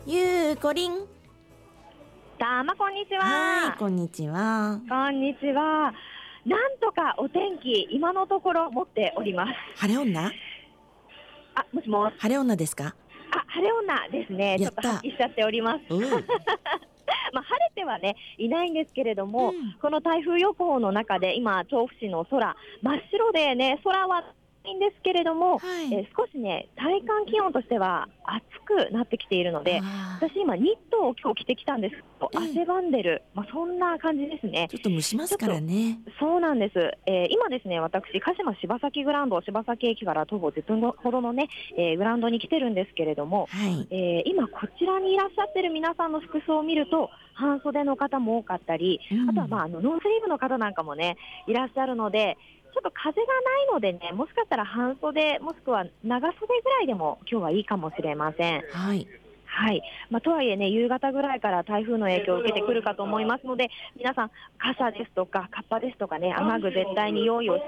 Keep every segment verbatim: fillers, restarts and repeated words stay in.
ゆうこりん。 たまこんにちは。 はい、こんにちは。 こんにちは。なんとかお天気今のところ持っております。 晴れ女？ あ、もしもし。 晴れ女ですか？ あ、晴れ女ですね。ちょっと発揮しちゃっております。まあ晴れてはねいないんですけれども、うん、この台風予報の中で今調布市の空真っ白でね、空はいいんですけれども、はい、えー、少しね体感気温としては暑くなってきているので、私今ニットを今日着てきたんですけど、えー、汗ばんでる、まあ、そんな感じですね。 ちょっと蒸しますからね。 そうなんです、えー、今ですね、私鹿島柴崎グラウンド、柴崎駅から徒歩じゅっぷんほどのね、えー、グラウンドに来てるんですけれども、はい、えー、今こちらにいらっしゃってる皆さんの服装を見ると半袖の方も多かったり、うん、あとはまああのノースリーブの方なんかもねいらっしゃるので、ちょっと風がないのでね、もしかしたら半袖もしくは長袖ぐらいでも今日はいいかもしれません。 はい、 はい、まあ、とはいえね、夕方ぐらいから台風の影響を受けてくるかと思いますので、皆さん傘ですとかカッパですとかね、雨具絶対に用意をして、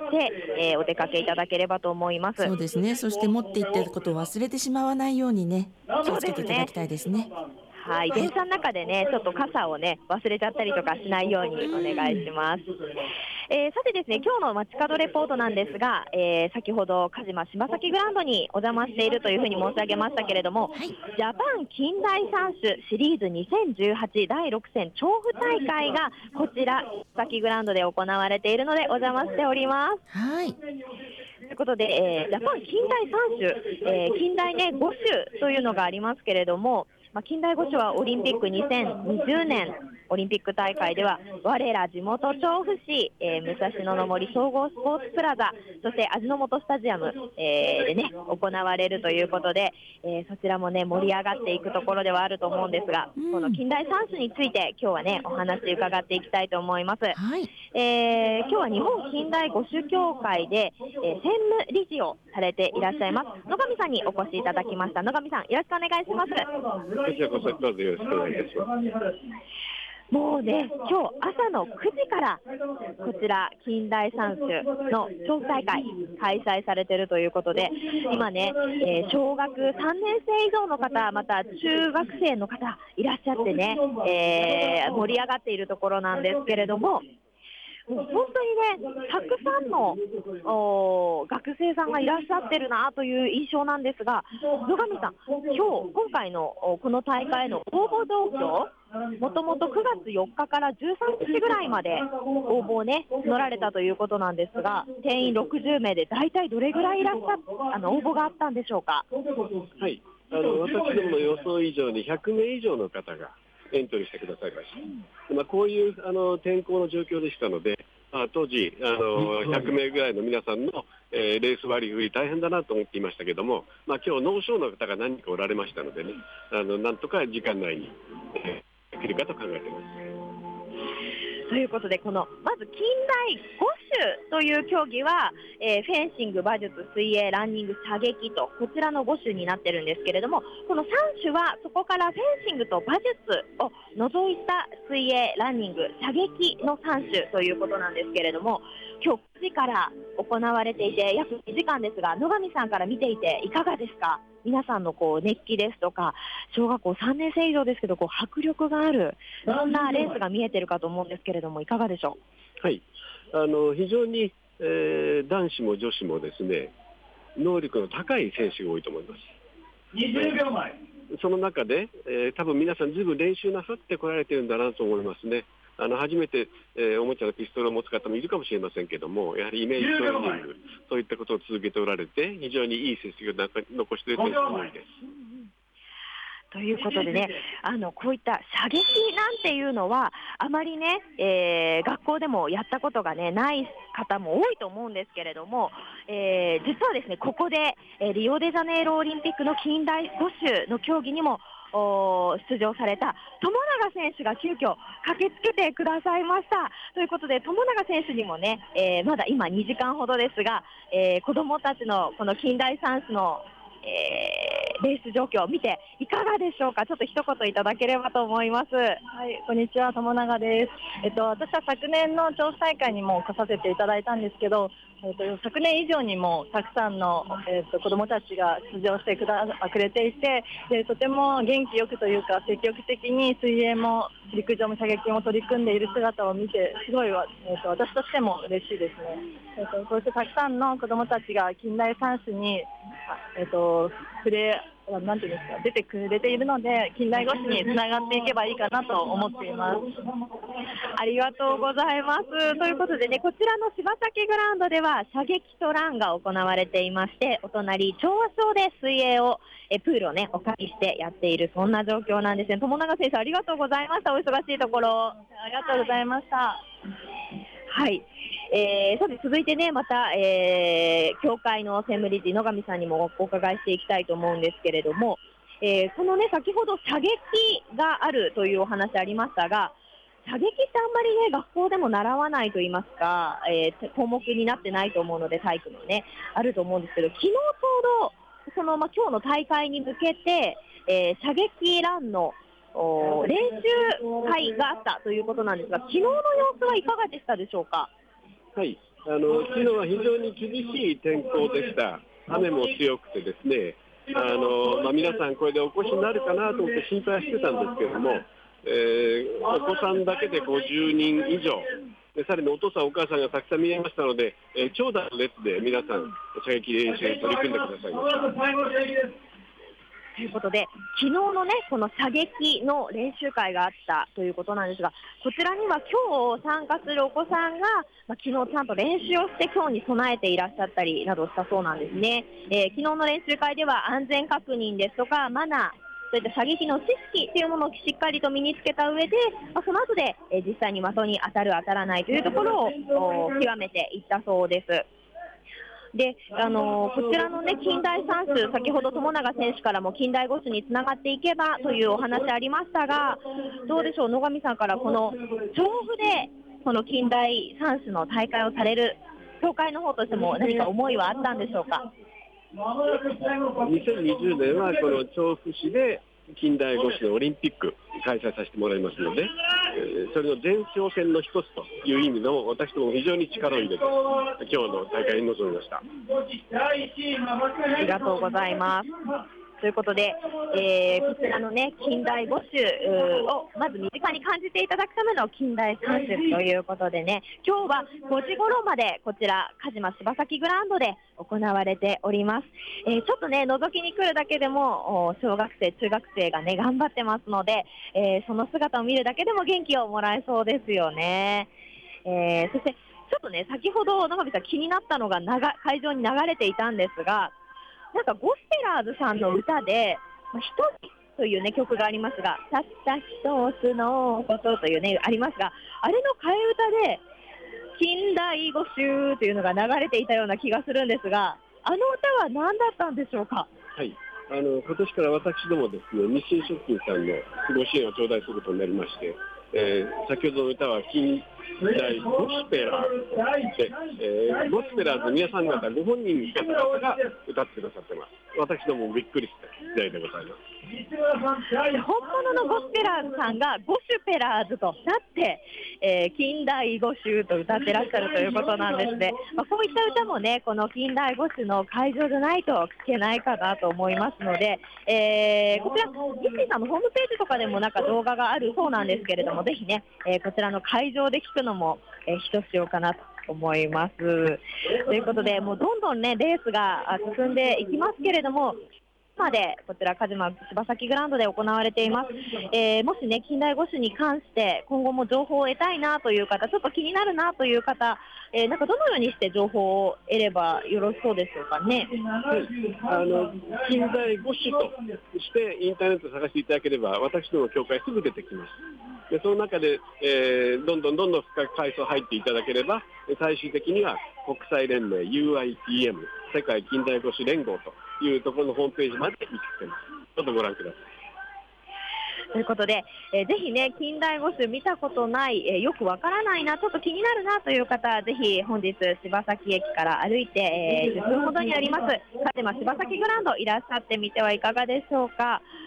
えー、お出かけいただければと思います。 そうですね。そして持って行っていることを忘れてしまわないようにね、気をつけていただきたいですね。 はい、電車の中でねちょっと傘をね忘れちゃったりとかしないようにお願いします。えー、さてですね、今日の街角レポートなんですが、えー、先ほど鹿島柴崎グラウンドにお邪魔しているというふうに申し上げましたけれども、はい、ジャパン近代三種シリーズにせんじゅうはちだいろく戦調布大会がこちら柴崎グラウンドで行われているのでお邪魔しております。 はい、 ということで、えー、ジャパン近代三種、えー、近代ねご種というのがありますけれども、まあ、近代五種はオリンピックにせんにじゅうねんオリンピック大会では我ら地元調布市、えー、武蔵野の森総合スポーツプラザ、そして味の素スタジアム、えー、でね行われるということで、えー、そちらもね盛り上がっていくところではあると思うんですが、うん、この近代三種について今日はねお話伺っていきたいと思います。はい、えー、今日は日本近代五種協会で、えー、専務理事をされていらっしゃいます野上さんにお越しいただきました。野上さん、よろしくお願いします。 こちらこそどうぞよろしくお願いいたします。 もうね、今日朝のくじからこちら近代三種の調布大会開催されているということで、今ね、えー、小学さんねん生以上の方、また中学生の方いらっしゃってね、えー、盛り上がっているところなんですけれども、もう本当にねたくさんの学生さんがいらっしゃってるなという印象なんですが、野上さん、今日今回のこの大会の応募状況、もともとくがつよっかからじゅうさんにちぐらいまで応募をね募られたということなんですが、定員ろくじゅうめいで大体どれぐらいいらっしゃあの応募があったんでしょうか。 はい、あの私どもの予想以上にひゃくめい以上の方がエントリーしてくださいました。まあ、こういうあの天候の状況でしたので、まあ、当時あのひゃくめいぐらいの皆さんの、えー、レース割り振り大変だなと思っていましたけども、まあ、今日脳症の方が何人かおられましたのでね、あのなんとか時間内に、えー、できるかと考えています。 ということで、このまず近代五種という競技は、えー、フェンシング、馬術、水泳、ランニング、射撃とこちらのご種になってるんですけれども、このさん種はそこからフェンシングと馬術を除いた水泳、ランニング、射撃のさん種ということなんですけれども、今日くじから行われていて約にじかんですが、野上さんから見ていていかがですか。皆さんのこう熱気ですとか、小学校さんねん生以上ですけどこう迫力がある、そんなレースが見えてるかと思うんですけれども、いかがでしょう。はい、あの非常に、えー、男子も女子もですね能力の高い選手が多いと思います。 にじゅうびょうまえ、 その中で、えー、多分皆さんずいぶん練習なさってこられてるんだなと思いますね。あの初めて、えー、おもちゃのピストルを持つ方もいるかもしれませんけども、やはりイメージトレーニング、そういったことを続けておられて非常にいい成績を残している選手が多いです。 ということでね、あのこういった射撃なんていうのはあまりね、えー、学校でもやったことが、ね、ない方も多いと思うんですけれども、えー、実はですねここで、えー、リオデジャネイロオリンピックの近代五種の競技にも出場された友永選手が急遽駆けつけてくださいました。ということで友永選手にもね、えー、まだ今にじかんほどですが、えー、子どもたちのこの近代三種の、えー、レース状況を見ていかがでしょうか。ちょっと一言いただければと思います。 はい、こんにちは、友永です。えっと、私は昨年の調布大会にも来させていただいたんですけど、 えー、と昨年以上にもたくさんの、えー、と子どもたちが出場してくだくれていて、でとても元気よくというか積極的に水泳も陸上も射撃も取り組んでいる姿を見てすごい、えー、と私としても嬉しいですね。えー、とこうしてたくさんの子どもたちが近代算種に、えー、と触れなんていうんですか出てくれているので、近代五種につながっていけばいいかなと思っています。 ありがとうございます。ということでね、こちらの柴崎グラウンドでは射撃とランが行われていまして、お隣調和町で水泳をえプールをねお借りしてやっている、そんな状況なんですね。友永選手、ありがとうございました。お忙しいところありがとうございました。 はい、えー、さて続いてね、また、えー、協会の専務理事野上さんにもお伺いしていきたいと思うんですけれども、えー、このね先ほど射撃があるというお話ありましたが、射撃ってあんまりね学校でも習わないと言いますか、えー、項目になってないと思うので、体育のねあると思うんですけど、昨日ちょうどその、まあ、今日の大会に向けて、えー、射撃ランの練習会があったということなんですが、昨日の様子はいかがでしたでしょうか。 はい、あの昨日は非常に厳しい天候でした。雨も強くてですね、あの、まあ、皆さんこれでお越しになるかなと思って心配してたんですけれども、えー、お子さんだけでごじゅうにん以上で、さらにお父さんお母さんがたくさん見えましたので、えー、長蛇の列で皆さん射撃練習に取り組んでくださいました。 ということで、昨日のねこの射撃の練習会があったということなんですが、こちらには今日参加するお子さんが、まあ、昨日ちゃんと練習をして今日に備えていらっしゃったりなどしたそうなんですね。えー、昨日の練習会では安全確認ですとかマナー、そういった射撃の知識というものをしっかりと身につけた上で、まあ、その後で、えー、実際に的に当たる当たらないというところを極めていったそうです。で、あのー、こちらの、ね、近代算数、先ほど友永選手からも近代五種につながっていけばというお話ありましたが、どうでしょう、野上さんからこの調布でこの近代算数の大会をされる協会の方としても何か思いはあったんでしょうか。 にせんにじゅうねんはこの調布市で近代五種のオリンピック開催させてもらいますので、えー、それの前哨戦の一つという意味の私ども非常に力を入れて今日の大会に臨みました。 ありがとうございます。ということで、えー、こちらのね近代五種をまず身近に感じていただくための近代算種ということでね、今日はごじ頃までこちら鹿島柴崎グラウンドで行われております。えー、ちょっとね覗きに来るだけでも小学生中学生がね頑張ってますので、えー、その姿を見るだけでも元気をもらえそうですよね。えー、そしてちょっとね先ほど野上さん気になったのが会場に流れていたんですが、なんかゴスペラーズさんの歌で「ひとり」という、ね、曲がありますが、たった一つのことというねありますが、あれの替え歌で近代五種というのが流れていたような気がするんですが、あの歌は何だったんでしょうか。 はい、あの今年から私どもですね、日清食品さんのご支援を頂戴することになりまして、えー、先ほどの歌は近代ゴスペラーで、えー、ゴスペラーズ皆さん方ご本人の方々が歌ってくださってます。私どもびっくりした次第でございます。 本物のゴスペラーズさんがゴシュペラーズとなって、えー、近代五種と歌ってらっしゃるということなんですね。まあ、こういった歌もねこの近代五種の会場でないと聞けないかなと思いますので、えー、こちら日清さんのホームページとかでもなんか動画があるそうなんですけれども、ぜひね、えー、こちらの会場で聞くのも、えー、ひとしおかなと思います。ということでもうどんどんねレースが進んでいきますけれども、までこちら鹿島柴崎グラウンドで行われています。えー、もしね近代五種に関して今後も情報を得たいなという方、ちょっと気になるなという方、えー、なんかどのようにして情報を得ればよろしそうでしょうかね。 あの近代五種としてインターネットを探していただければ私どもの協会すぐ出てきます。でその中で、えー、どんどんどんどん深く階層入っていただければ最終的には国際連盟 ユーアイティーエム 世界近代五種連合というところのホームページまで行ってます。ちょっとご覧ください。 ということで、えー、ぜひね近代五種見たことない、えー、よくわからないな、ちょっと気になるなという方はぜひ本日柴崎駅から歩いて、えー、じゅっぷんほどにあります鹿島柴崎グラウンドいらっしゃってみてはいかがでしょうか。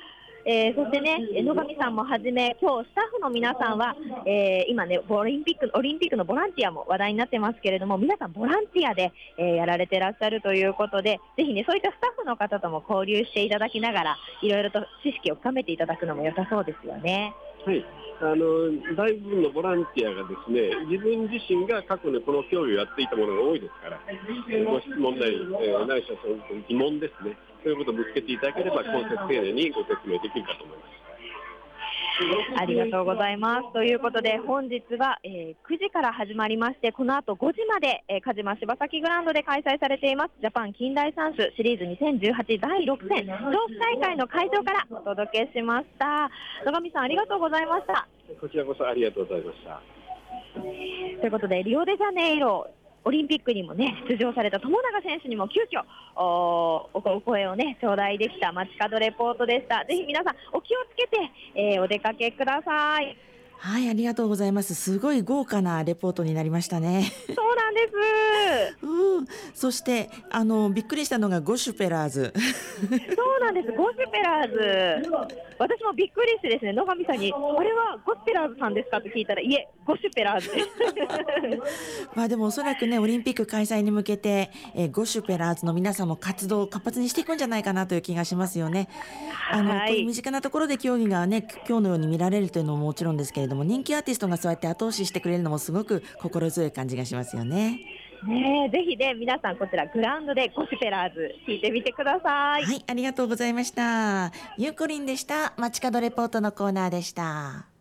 えー、そしてね、野上さんもはじめ、今日スタッフの皆さんは、えー、今ねオリンピック、オリンピックのボランティアも話題になってますけれども、皆さんボランティアで、えー、やられてらっしゃるということで、ぜひね、そういったスタッフの方とも交流していただきながら、いろいろと知識を深めていただくのも良さそうですよね。 はい、あの大部分のボランティアがですね、自分自身が過去にこの競技をやっていたものが多いですから、えー、ご質問なり、えー、ないしはその疑問ですね、そういうことをぶつけていただければ、今節丁寧にご説明できるかと思います。 ありがとうございます。ということで、本日は、えー、くじから始まりまして、この後ごじまで、えー、鹿島柴崎グラウンドで開催されていますジャパン近代算数シリーズにせんじゅうはちだいろく戦長期大会の会場からお届けしました。野上さん、ありがとうございました。 こちらこそありがとうございました。 ということで、リオデジャネイロオリンピックにもね出場された友永選手にも急遽 お, お声をね頂戴できた街角レポートでした。ぜひ皆さんお気をつけて、えー、お出かけください。 はい、ありがとうございます。すごい豪華なレポートになりましたね。 そうなんです。 うん、そしてあのびっくりしたのがゴシュペラーズ。 そうなんです。ゴシュペラーズ。私もびっくりしてですね、野上さんにあれはゴシュペラーズさんですかと聞いたら、いえゴシュペラーズです。 まあでもおそらくねオリンピック開催に向けて、えー、ゴシュペラーズの皆さんも活動を活発にしていくんじゃないかなという気がしますよね。あの、はい、こういう身近なところで競技がね今日のように見られるというのももちろんですけれども、人気アーティストがそうやって後押ししてくれるのもすごく心強い感じがしますよね。 ねえ、ぜひね皆さんこちらグラウンドでゴシュペラーズ聞いてみてください。 はい、ありがとうございました。ゆうこりんでした。街角レポートのコーナーでした。